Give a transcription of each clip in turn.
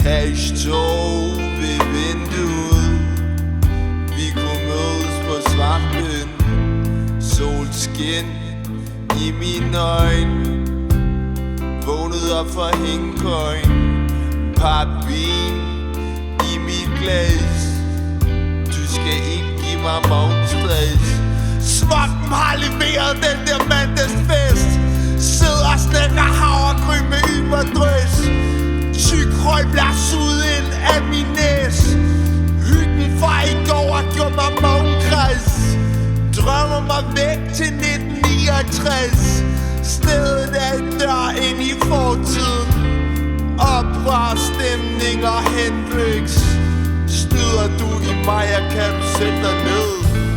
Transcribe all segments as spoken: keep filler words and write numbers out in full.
Hashtag ved vinduet. Vi kunne mødes på svampen. Solskin i mine øjne. Vågnede op fra hængekøjen. Papvin i mit glas. Du skal ikke give mig morgenstress. Svampen har leveret den der mandagsfest. Sidder og snakker havregryn med yberdrys. Tyk røg bliver suget ind af min næs. Hyggen fra i går har gjort mig morgenkræs. Drømmer mig væk til nitten niogtres. Stedet er en dør ind i fortiden. Oprør, stemning og Hendrix. Snyder du i mig, jeg kan du sætte dig ned.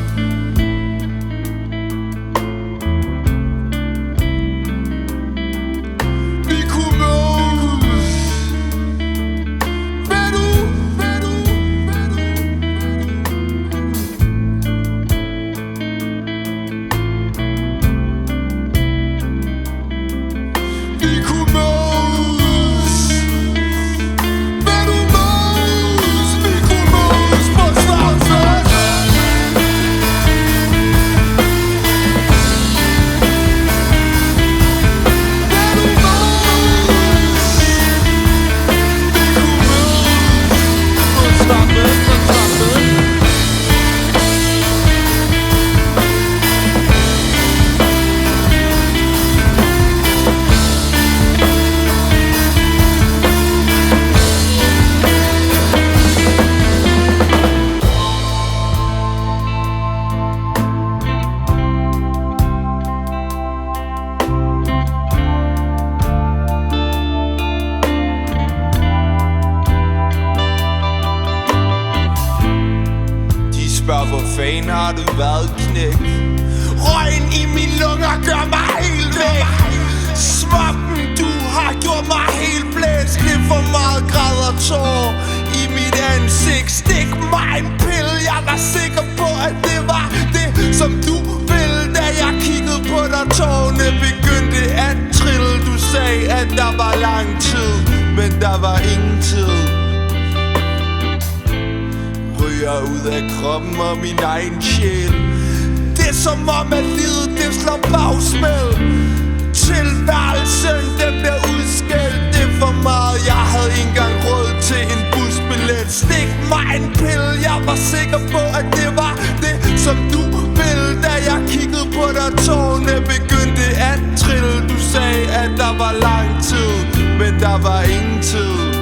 Spørg, hvor fanden har du været, knæk? Røgen i mine lunger gør mig helt væk. Svampen, du har gjort mig helt blæst. Lidt for meget græd og tår i mit ansigt. Stik mig en pille, jeg var sikker på, at det var det, som du ville. Da jeg kiggede på dig, tårene begyndte at trille. Du sagde, at der var lang tid, men der var ingen tid. Ryger ud af kroppen og min egen sjæl. Det er som om at livet det slår bagsmæld. Tilværelsen den bliver udskældt. Det er for meget, jeg havde ikke engang råd til en busbillet. Stik mig en pille, jeg var sikker på at det var det, som du ville. Da jeg kiggede på dig, tårene begyndte at trille. Du sagde at der var lang tid, men der var ingen tid.